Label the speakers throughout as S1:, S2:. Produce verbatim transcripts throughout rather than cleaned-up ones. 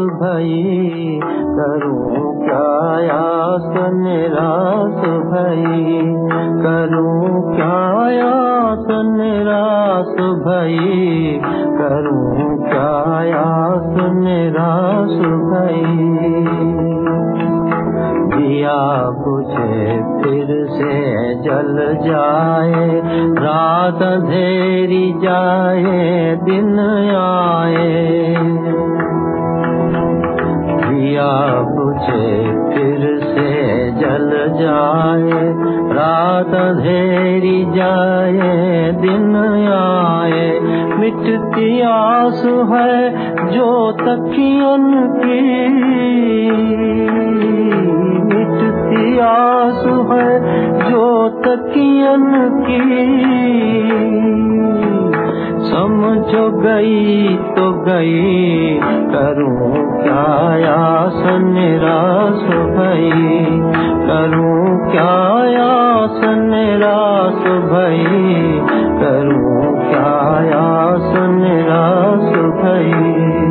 S1: भई, करूं क्या आस निराश भई, करूं क्या आस निराश भई, करूं क्या आस निराश भई। दिया बुझे फिर से जल जाए, रात अंधेरी जाए दिन आए। दिया बुझे फिर से जल जाए, रात अंधेरी जाए दिन आए। मिटती आस है जो तकियन की, मिटती आस है जो तकियन की। समझो गई तो गई, करूं क्या आस निराश भई, करूं क्या आस निराश भई, करूं क्या आस निराश भई।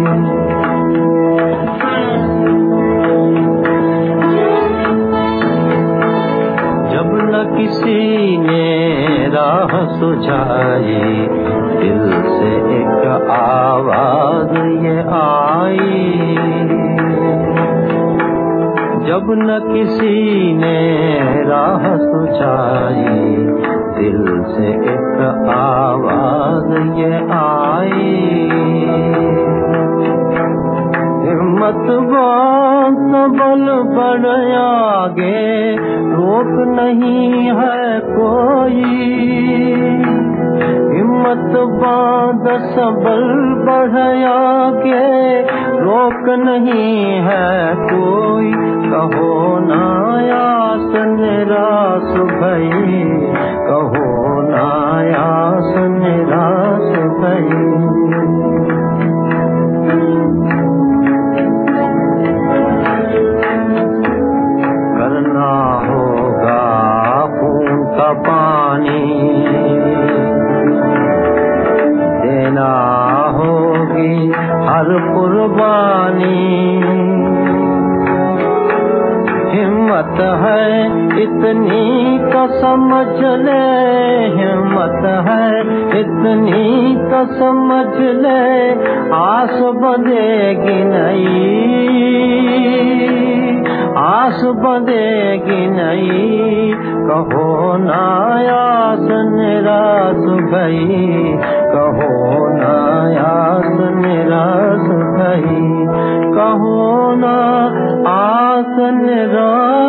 S1: जब न किसी ने राह सुझाई, दिल से एक आवाज ये आई। जब न किसी ने राह सुझाई, दिल से एक आवाज ये आई। हिम्मत बांध बल बढ़ आगे, रोक नहीं है कोई। हिम्मत बांध सबल बढ़ आगे, रोक नहीं है कोई। कहो ना आस निराश भई, कहो ना आस निराश भई। करना होगा खून का पानी, देना होगी हर कुर्बानी। हिम्मत है इतनी का समझ ले, हिम्मत है इतनी का समझ ले, आस बंधेगी नहीं, आस बंधेगी नहीं। कहो ना आस निराश भई, कहो ना आस निराश भई, कहो ना आस निराश